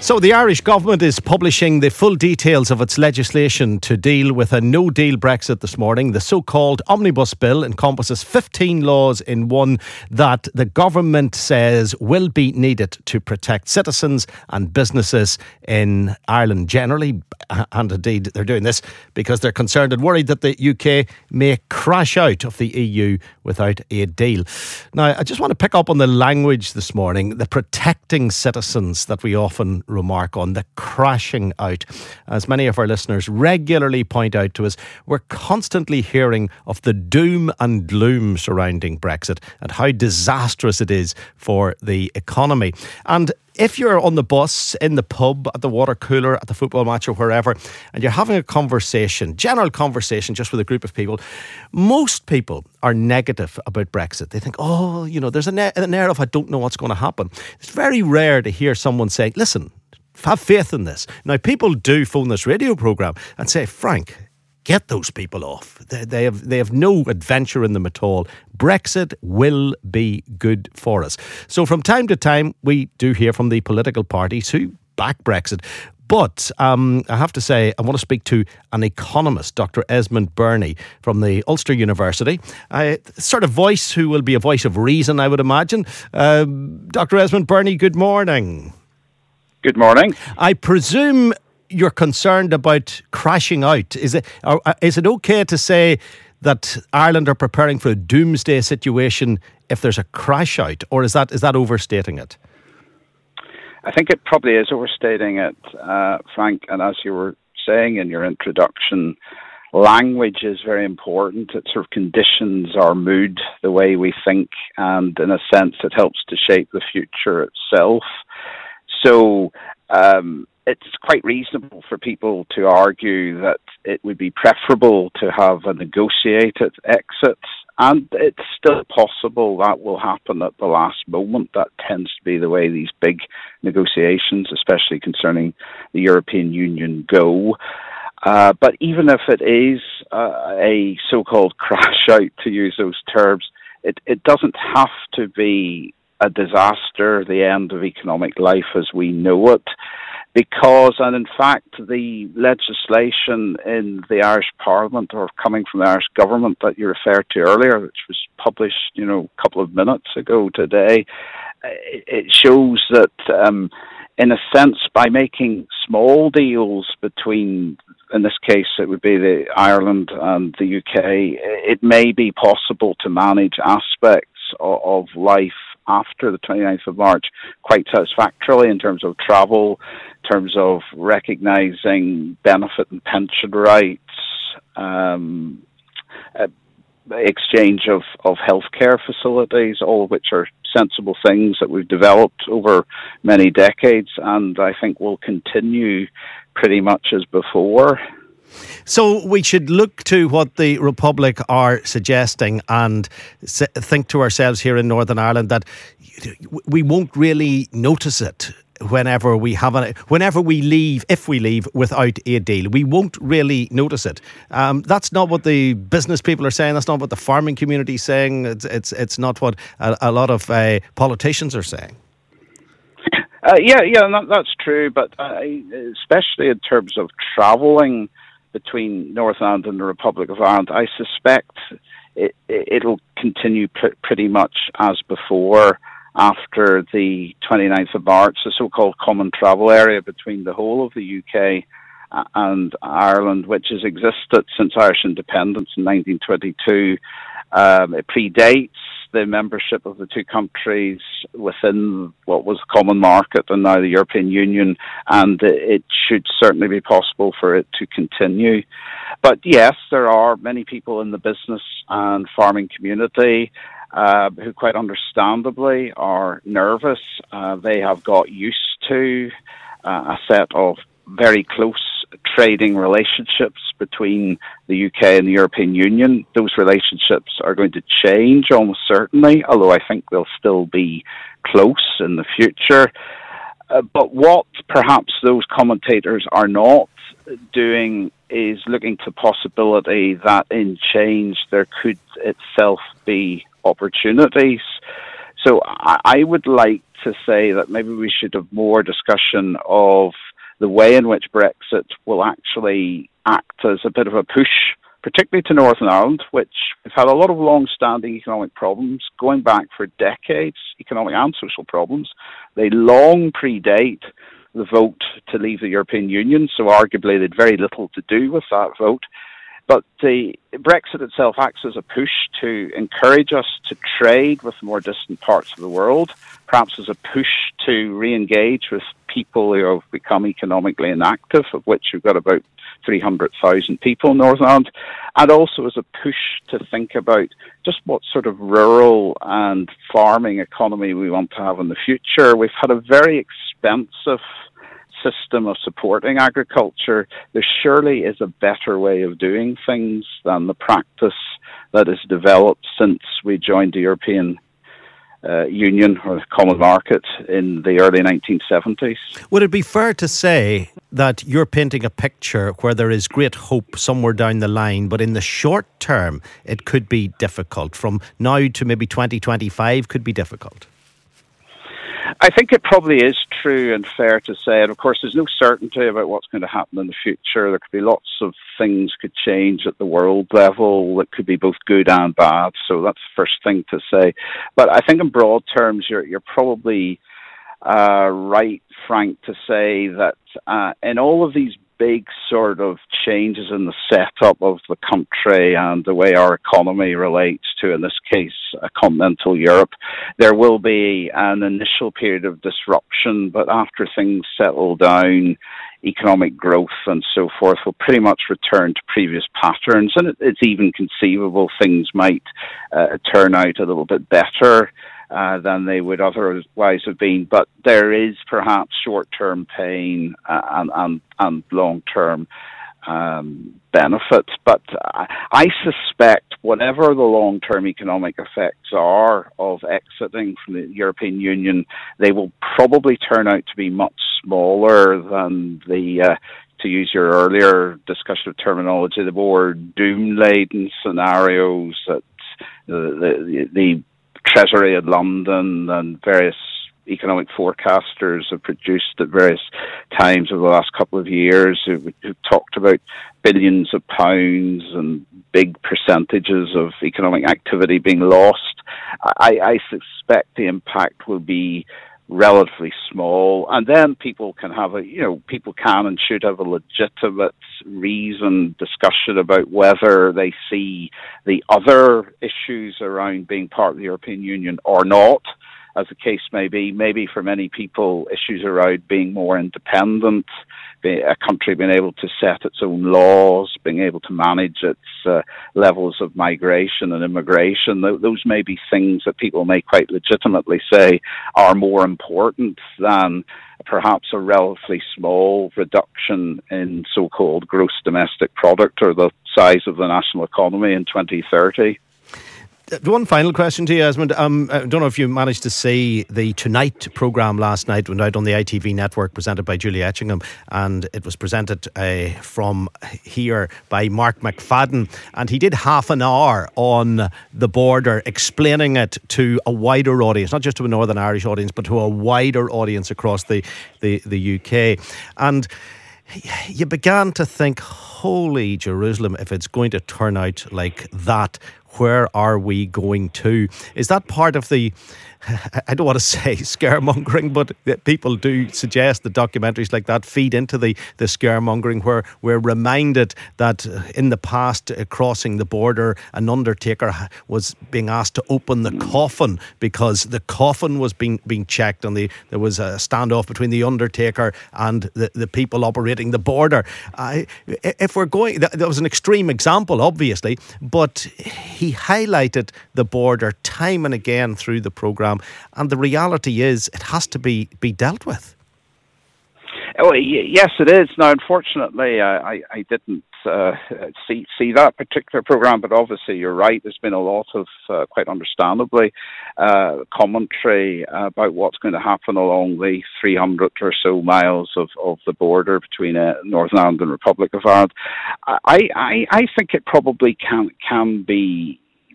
So the Irish government is publishing the full details of its legislation to deal with a no-deal Brexit this morning. The so-called Omnibus Bill encompasses 15 laws in one that the government says will be needed to protect citizens and businesses in Ireland generally. And indeed, they're doing this because they're concerned and worried that the UK may crash out of the EU without a deal. Now, I just want to pick up on the language this morning, the protecting citizens that we often remark on, the crashing out. As many of our listeners regularly point out to us, we're constantly hearing of the doom and gloom surrounding Brexit and how disastrous it is for the economy. And if you're on the bus, in the pub, at the water cooler, at the football match or wherever, and you're having a conversation, general conversation just with a group of people, most people are negative about Brexit. They think, there's an air of I don't know what's going to happen. It's very rare to hear someone say, listen, have faith in this. Now, people do phone this radio programme and say, Frank, get those people off. They have no adventure in them at all. Brexit will be good for us. So from time to time, we do hear from the political parties who back Brexit. But I have to say, I want to speak to an economist, Dr. Esmond Birney from the Ulster University. Sort of voice who will be a voice of reason, I would imagine. Dr. Esmond Birney, good morning. Good morning. I presume you're concerned about crashing out. Is it okay to say that Ireland are preparing for a doomsday situation if there's a crash out, or is that overstating it? I think it probably is overstating it, Frank. And as you were saying in your introduction, language is very important. It sort of conditions our mood, the way we think, and in a sense, it helps to shape the future itself. So it's quite reasonable for people to argue that it would be preferable to have a negotiated exit, and it's still possible that will happen at the last moment. That tends to be the way these big negotiations, especially concerning the European Union, go. But even if it is a so-called crash out, to use those terms, it doesn't have to be a disaster, the end of economic life as we know it, because, and in fact, the legislation in the Irish Parliament or coming from the Irish government that you referred to earlier, which was published, a couple of minutes ago today, it shows that, in a sense, by making small deals between, in this case, it would be the Ireland and the UK, it may be possible to manage aspects of life after the 29th of March quite satisfactorily in terms of travel, in terms of recognising benefit and pension rights, exchange of healthcare facilities, all of which are sensible things that we've developed over many decades and I think will continue pretty much as before. So we should look to what the Republic are suggesting and think to ourselves here in Northern Ireland that we won't really notice it whenever we leave, if we leave without a deal. We won't really notice it. That's not what the business people are saying. That's not what the farming community is saying. It's not what a lot of politicians are saying. That's true. But especially in terms of travelling between Northern Ireland and the Republic of Ireland, I suspect it'll continue pretty much as before after the 29th of March, the so-called common travel area between the whole of the UK and Ireland, which has existed since Irish independence in 1922. It predates the membership of the two countries within what was the common market and now the European Union, and it should certainly be possible for it to continue. But yes, there are many people in the business and farming community who quite understandably are nervous. They have got used to a set of very close trading relationships between the UK and the European Union. Those relationships are going to change almost certainly, although I think they'll still be close in the future. But what perhaps those commentators are not doing is looking to the possibility that in change there could itself be opportunities. So I would like to say that maybe we should have more discussion of the way in which Brexit will actually act as a bit of a push, particularly to Northern Ireland, which we've had a lot of long-standing economic problems going back for decades, economic and social problems. They long predate the vote to leave the European Union, so arguably they had very little to do with that vote. But the Brexit itself acts as a push to encourage us to trade with more distant parts of the world, perhaps as a push to re-engage with people who have become economically inactive, of which we've got about 300,000 people in Northern Ireland, and also as a push to think about just what sort of rural and farming economy we want to have in the future. We've had a very expensive system of supporting agriculture. There surely is a better way of doing things than the practice that has developed since we joined the European Union or the Common Market in the early 1970s. Would it be fair to say that you're painting a picture where there is great hope somewhere down the line, but in the short term it could be difficult? From now to maybe 2025 could be difficult? I think it probably is true and fair to say. And of course, there's no certainty about what's going to happen in the future. There could be lots of things could change at the world level that could be both good and bad. So that's the first thing to say. But I think in broad terms, you're probably right, Frank, to say that in all of these big sort of changes in the setup of the country and the way our economy relates to, in this case, continental Europe, there will be an initial period of disruption, but after things settle down, economic growth and so forth will pretty much return to previous patterns, and it's even conceivable things might turn out a little bit better than they would otherwise have been. But there is perhaps short-term pain and long-term benefit. But I suspect whatever the long-term economic effects are of exiting from the European Union, they will probably turn out to be much smaller than the to use your earlier discussion of terminology, the more doom-laden scenarios that the Treasury of London and various economic forecasters have produced at various times over the last couple of years who've talked about billions of pounds and big percentages of economic activity being lost. I suspect the impact will be relatively small, and then people can have people can and should have a legitimate reasoned discussion about whether they see the other issues around being part of the European Union or not, as the case may be. Maybe for many people, issues around being more independent, a country being able to set its own laws, being able to manage its levels of migration and immigration. Those may be things that people may quite legitimately say are more important than perhaps a relatively small reduction in so-called gross domestic product or the size of the national economy in 2030. One final question to you, Esmond. I don't know if you managed to see the Tonight programme last night, went out on the ITV network, presented by Julie Etchingham, and it was presented from here by Mark McFadden, and he did half an hour on the border, explaining it to a wider audience, not just to a Northern Irish audience, but to a wider audience across the UK. And you began to think, holy Jerusalem, if it's going to turn out like that, where are we going to? Is that part of the, I don't want to say scaremongering, but people do suggest that documentaries like that feed into the scaremongering, where we're reminded that in the past, crossing the border, an undertaker was being asked to open the coffin because the coffin was being checked, and there was a standoff between the undertaker and the people operating the border. If we're going, that was an extreme example, obviously, but he highlighted the border time and again through the programme, and the reality is it has to be dealt with. Oh, yes, it is. Now, unfortunately, I didn't see that particular programme, but obviously you're right. There's been a lot of, quite understandably, commentary about what's going to happen along the 300 or so miles of the border between Northern Ireland and Republic of Ireland. I think it probably can be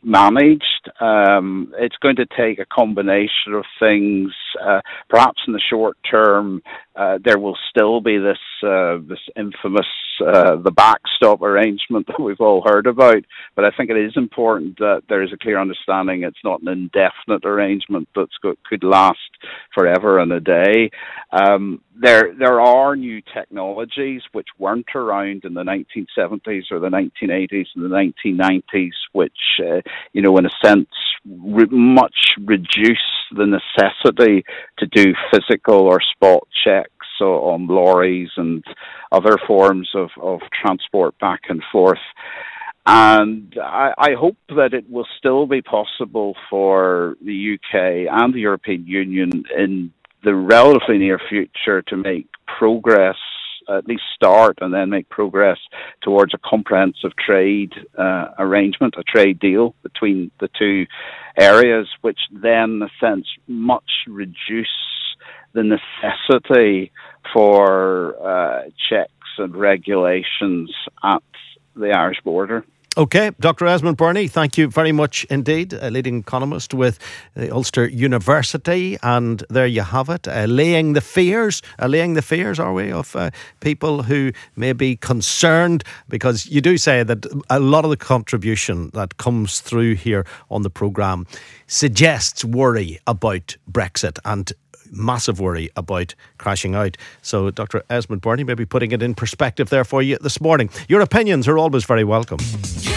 managed. It's going to take a combination of things. Perhaps in the short term, there will still be this infamous the backstop arrangement that we've all heard about. But I think it is important that there is a clear understanding it's not an indefinite arrangement that could last forever and a day. There are new technologies which weren't around in the 1970s or the 1980s and the 1990s, which, in a sense, much reduce the necessity to do physical or spot checks on lorries and other forms of transport back and forth. And I hope that it will still be possible for the UK and the European Union in the relatively near future to make progress, at least start, and then make progress towards a comprehensive trade arrangement, a trade deal between the two areas, which then, in a sense, much reduce the necessity for checks and regulations at the Irish border. Okay, Dr. Esmond Birney, thank you very much indeed, a leading economist with Ulster University, and there you have it, allaying the fears, are we, of people who may be concerned, because you do say that a lot of the contribution that comes through here on the programme suggests worry about Brexit and massive worry about crashing out. So Dr. Esmond Birney may be putting it in perspective there for you this morning. Your opinions are always very welcome.